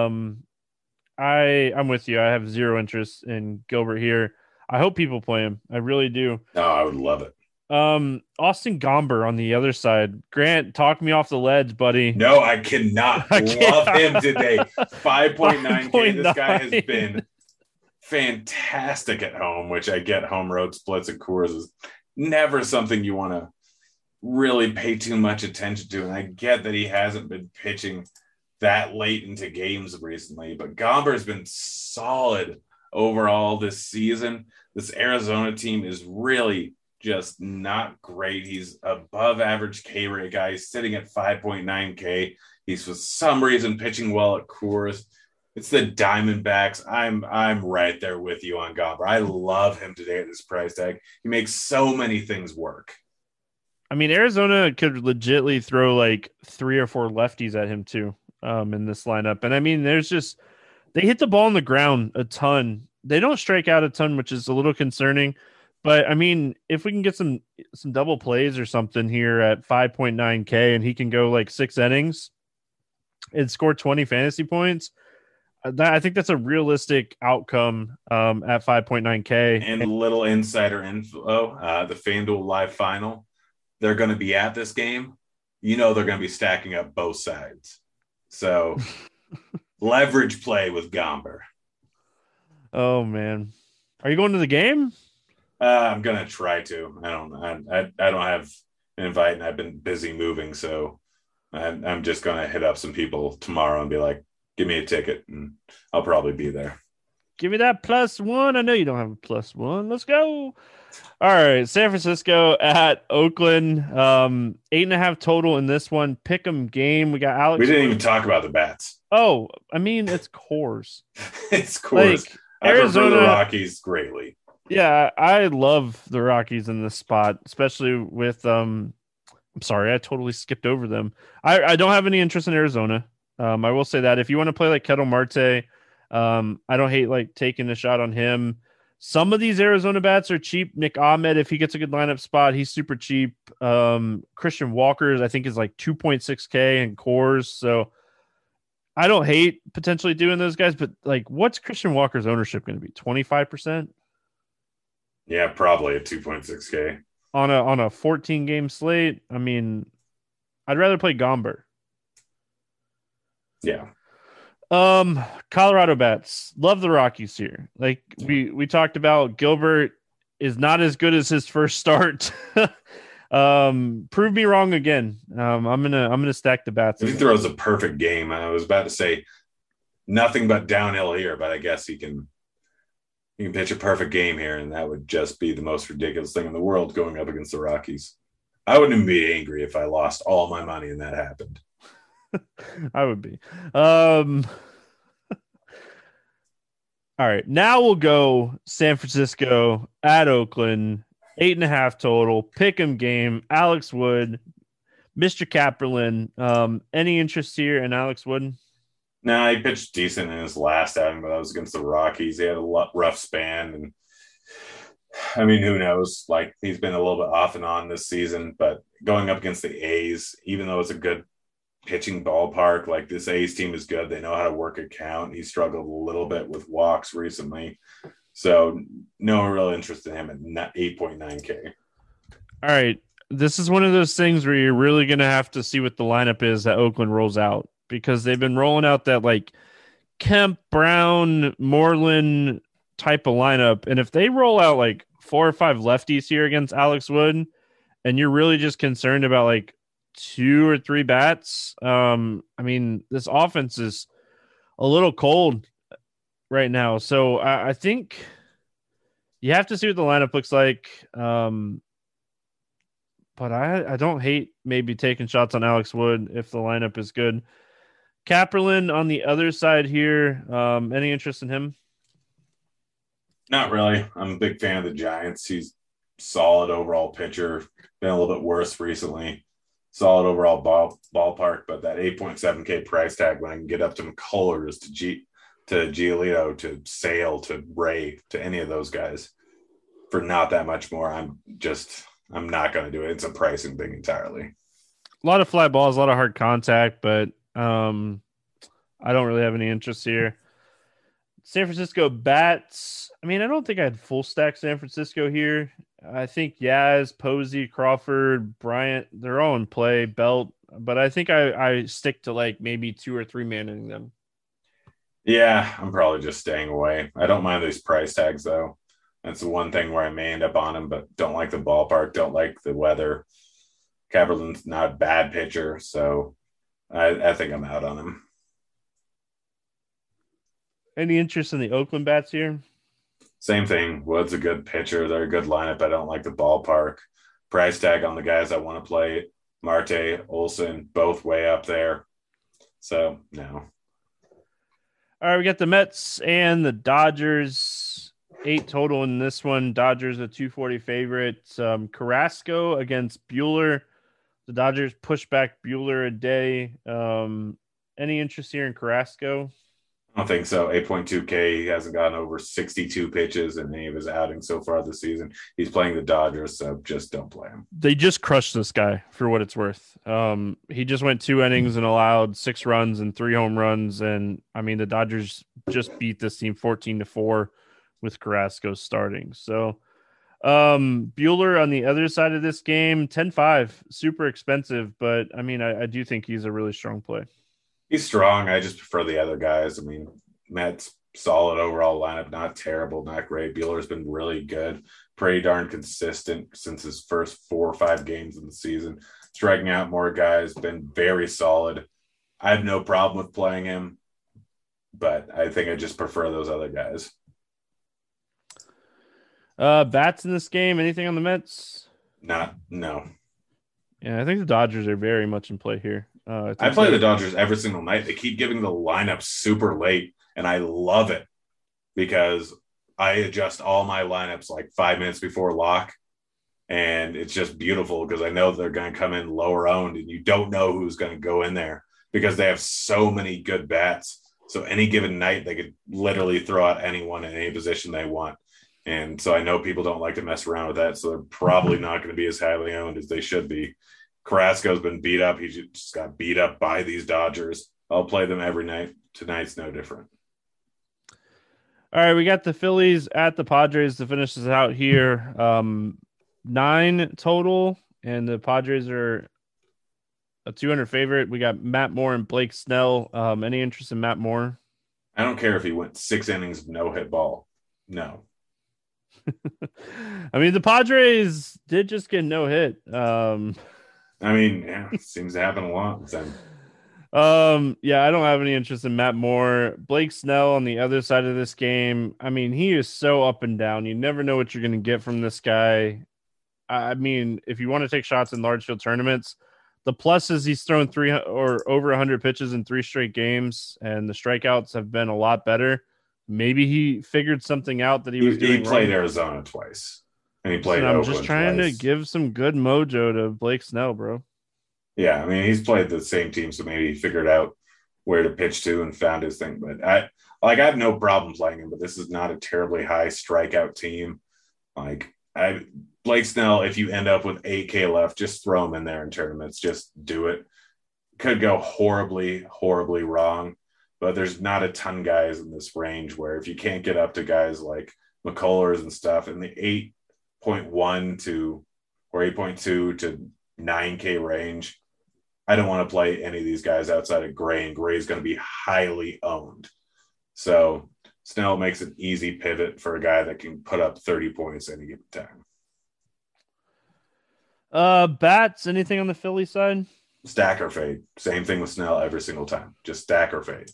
I'm with you. I have zero interest in Gilbert here. I hope people play him. I really do. Oh, I would love it. Austin Gomber on the other side. Grant, talk me off the ledge, buddy. No, I cannot. Love him today. 5.9K. This guy has been fantastic at home, which I get. Home road splits at Coors is never something you want to really pay too much attention to. And I get that he hasn't been pitching that late into games recently, but Gomber has been solid overall this season. This Arizona team is really just not great. He's above average K rate guy. He's sitting at 5.9K. He's for some reason pitching well at Coors. It's the Diamondbacks. I'm right there with you on Gomber. I love him today at this price tag. He makes so many things work. I mean, Arizona could legitimately throw 3 or 4 lefties at him too in this lineup. And I mean, they hit the ball on the ground a ton. They don't strike out a ton, which is a little concerning. But I mean, if we can get some double plays or something here at 5.9K and he can go 6 innings and score 20 fantasy points, I think that's a realistic outcome at 5.9K. And little insider info, the FanDuel Live Final, they're going to be at this game. They're going to be stacking up both sides. So leverage play with Gomber. Oh, man. Are you going to the game? I'm gonna try to. I don't have an invite, and I've been busy moving, so I'm just gonna hit up some people tomorrow and be like, "Give me a ticket," and I'll probably be there. Give me that +1. I know you don't have a +1. Let's go. All right, San Francisco at Oakland. 8.5 total in this one. Pick'em game. We got Alex. We didn't even talk about the bats. Oh, I mean, it's Coors. It's Coors. Arizona, I prefer the Rockies greatly. Yeah, I love the Rockies in this spot, especially with I'm sorry, I totally skipped over them. I don't have any interest in Arizona. I will say that if you want to play Ketel Marte, I don't hate taking a shot on him. Some of these Arizona bats are cheap. Nick Ahmed, if he gets a good lineup spot, he's super cheap. Christian Walker, I think, is 2.6K in Coors. So I don't hate potentially doing those guys, but what's Christian Walker's ownership going to be? 25%? Yeah, probably at 2.6K on a 14 game slate. I mean, I'd rather play Gomber. Yeah. Colorado bats. Love the Rockies here. We talked about, Gilbert is not as good as his first start. Prove me wrong again. I'm gonna stack the bats. If he throws a perfect game, I was about to say nothing but downhill here, but I guess he can pitch a perfect game here, and that would just be the most ridiculous thing in the world going up against the Rockies. I wouldn't even be angry if I lost all my money and that happened. I would be. All right, now we'll go San Francisco at Oakland. 8.5 total. Pick'em game. Alex Wood, Mr. Kapperlin. Any interest here in Alex Wood? No, he pitched decent in his last outing, but that was against the Rockies. He had a rough span, and I mean, who knows? He's been a little bit off and on this season, but going up against the A's, even though it's a good pitching ballpark. Like, this A's team is good. They know how to work a count. He struggled a little bit with walks recently. So no real interest in him at 8.9K. All right. This is one of those things where you're really going to have to see what the lineup is that Oakland rolls out, because they've been rolling out that like Kemp, Brown, Moreland type of lineup. And if they roll out like 4 or 5 lefties here against Alex Wood, and you're really just concerned about like 2 or 3 bats, I mean, this offense is a little cold right now. So I think you have to see what the lineup looks like. But I don't hate maybe taking shots on Alex Wood if the lineup is good. Kaplerman on the other side here. Any interest in him? Not really. I'm a big fan of the Giants. He's solid overall pitcher. Been a little bit worse recently. Solid overall ballpark, but that 8.7K price tag, when I can get up to McCullers, to Giolito, to Sale, to Ray, to any of those guys for not that much more, I'm not going to do it. It's a pricing thing entirely. A lot of fly balls, a lot of hard contact, but I don't really have any interest here. San Francisco bats. I mean, I don't think I had full stack San Francisco here. I think Yaz, Posey, Crawford, Bryant, they're all in play, Belt, but I think I stick to like maybe 2 or 3 manning them. Yeah, I'm probably just staying away. I don't mind these price tags, though. That's the one thing where I may end up on him, but don't like the ballpark, don't like the weather. Kaplerman's not a bad pitcher, so I think I'm out on him. Any interest in the Oakland bats here? Same thing. Wood's a good pitcher. They're a good lineup. I don't like the ballpark. Price tag on the guys I want to play. Marte, Olson, both way up there. So, no. All right, we got the Mets and the Dodgers. 8 total in this one. Dodgers a 240 favorite. Carrasco against Buehler. The Dodgers push back Buehler a day. Any interest here in Carrasco? I don't think so. 8.2K. He hasn't gotten over 62 pitches in any of his outings so far this season. He's playing the Dodgers, so just don't play him. They just crushed this guy for what it's worth. He just went 2 innings and allowed 6 runs and 3 home runs. And I mean, the Dodgers just beat this team 14-4 with Carrasco starting. So Buehler on the other side of this game, 10-5, super expensive, but I mean, I do think he's a really strong play. He's strong. I just prefer the other guys. I mean, Mets, solid overall lineup, not terrible, not great. Buehler's been really good, pretty darn consistent since his first 4 or 5 games in the season. Striking out more guys, been very solid. I have no problem with playing him, but I think I just prefer those other guys. Bats in this game, anything on the Mets? No. Yeah, I think the Dodgers are very much in play here. I play the Dodgers every single night. They keep giving the lineup super late, and I love it because I adjust all my lineups like 5 minutes before lock, and it's just beautiful because I know they're going to come in lower owned, and you don't know who's going to go in there because they have so many good bats. So any given night, they could literally throw out anyone in any position they want. And so I know people don't like to mess around with that, so they're probably not going to be as highly owned as they should be. Carrasco's been beat up. He just got beat up by these Dodgers. I'll play them every night. Tonight's no different. All right, we got the Phillies at the Padres to finish this out here. 9 total, and the Padres are a 200 favorite. We got Matt Moore and Blake Snell. Any interest in Matt Moore? I don't care if he went 6 innings of no-hit ball. No. I mean, the Padres did just get no hit. I mean, yeah, it seems to happen a lot. Yeah, I don't have any interest in Matt Moore. Blake Snell on the other side of this game. I mean, he is so up and down. You never know what you're going to get from this guy. I mean, if you want to take shots in large field tournaments, the plus is he's thrown 3 or over 100 pitches in 3 straight games, and the strikeouts have been a lot better. Maybe he figured something out that he was doing. He played wrong. Arizona twice. And he played I'm Oakland just trying twice. to give some good mojo to Blake Snell, bro. Yeah, I mean, he's played the same team, so maybe he figured out where to pitch to and found his thing. But I have no problem playing him, but this is not a terribly high strikeout team. Blake Snell, if you end up with 8K left, just throw him in there in tournaments. Just do it. could go horribly, horribly wrong, but there's not a ton of guys in this range where if you can't get up to guys like McCullers and stuff in the 8.1 to or 8.2 to 9K range, I don't want to play any of these guys outside of Gray, and Gray is going to be highly owned. So Snell makes an easy pivot for a guy that can put up 30 points any given time. Bats, anything on the Philly side? Stack or fade. Same thing with Snell every single time. Just stack or fade.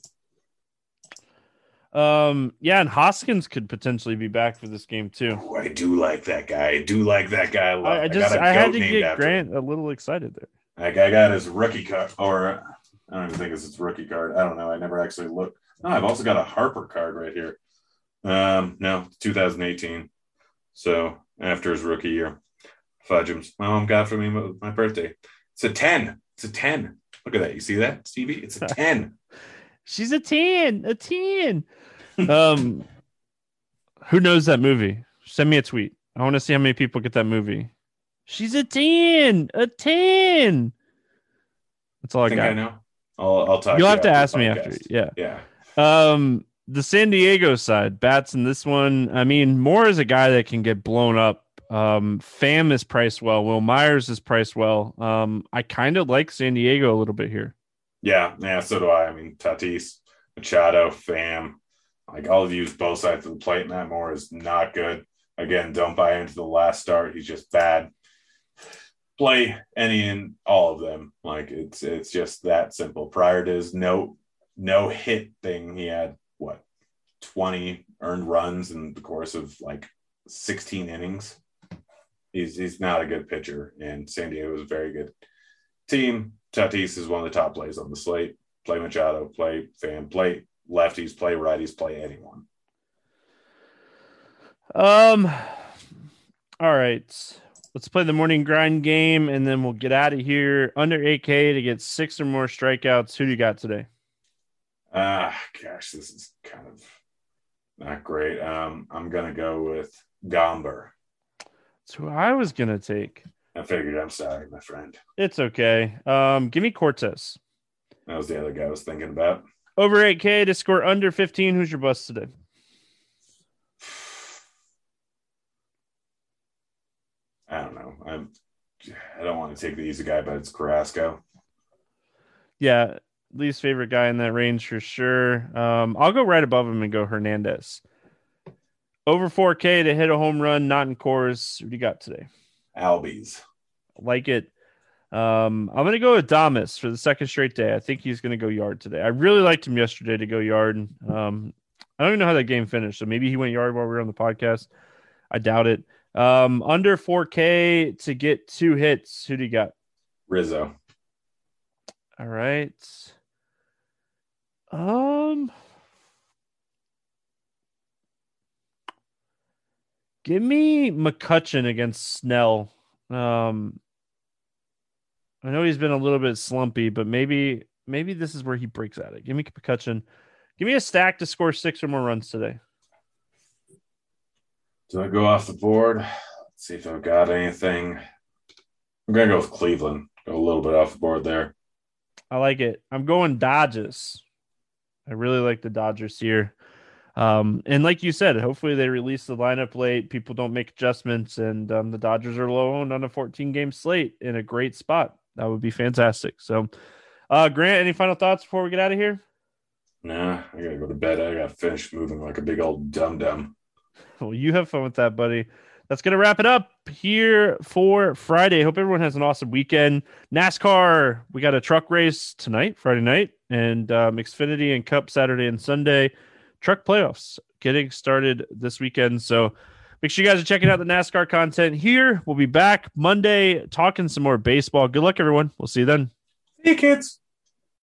Yeah, and Hoskins could potentially be back for this game too. Ooh, I do like that guy. I do like that guy a lot. I had to get Grant a little excited there. That guy got his rookie card, or I don't even think it's his rookie card. I don't know. I never actually looked. No, I've also got a Harper card right here. No, 2018. So after his rookie year, Fudgems. My mom got for me my birthday. It's a 10. It's a 10. Look at that. You see that, Stevie? It's a 10. She's a 10. A 10. Who knows that movie? Send me a tweet. I want to see how many people get that movie. She's a 10. A 10. That's all I got. I know. I'll talk. You'll have to ask me after. Yeah. Yeah. The San Diego side, bats in this one. I mean, Moore is a guy that can get blown up. Pham is priced well. Will Myers is priced well. I kind of like San Diego a little bit here. Yeah, so do I. I mean, Tatis, Machado, Pham, like I'll use both sides of the plate. Matt Moore is not good. Again, don't buy into the last start. He's just bad. Play any and all of them. Like it's just that simple. Prior to his no hit thing, he had 20 earned runs in the course of like 16 innings. He's not a good pitcher, and San Diego is a very good team. Tatis is one of the top plays on the slate. Play Machado, play Pham, play lefties, play righties, play anyone. All right. Let's play the morning grind game, and then we'll get out of here. Under 8K to get 6 or more strikeouts. Who do you got today? Gosh, this is kind of not great. I'm going to go with Gomber. That's who I was going to take. I figured. I'm sorry, my friend. It's okay. Give me Cortez. That was the other guy I was thinking about. Over 8K to score under 15. Who's your bust today? I don't know. I don't want to take the easy guy, but it's Carrasco. Yeah, least favorite guy in that range for sure. I'll go right above him and go Hernandez. Over 4K to hit a home run, not in Coors. What do you got today? Albies. Like it. I'm going to go with Damas for the second straight day. I think he's going to go yard today. I really liked him yesterday to go yard. I don't even know how that game finished, so maybe he went yard while we were on the podcast. I doubt it. Under 4K to get 2 hits. Who do you got? Rizzo. All right. Give me McCutchen against Snell. I know he's been a little bit slumpy, but maybe this is where he breaks at it. Give me McCutchen. Give me a stack to score 6 or more runs today. Do I go off the board? Let's see if I've got anything. I'm going to go with Cleveland. Go a little bit off the board there. I like it. I'm going Dodgers. I really like the Dodgers here. And like you said, hopefully they release the lineup late. People don't make adjustments, and the Dodgers are low owned on a 14-game slate in a great spot. That would be fantastic. So, Grant, any final thoughts before we get out of here? Nah, I got to go to bed. I got to finish moving like a big old dum-dum. Well, you have fun with that, buddy. That's going to wrap it up here for Friday. Hope everyone has an awesome weekend. NASCAR, we got a truck race tonight, Friday night, and Xfinity and Cup Saturday and Sunday. Truck playoffs getting started this weekend. So make sure you guys are checking out the NASCAR content here. We'll be back Monday talking some more baseball. Good luck, everyone. We'll see you then. See you, kids.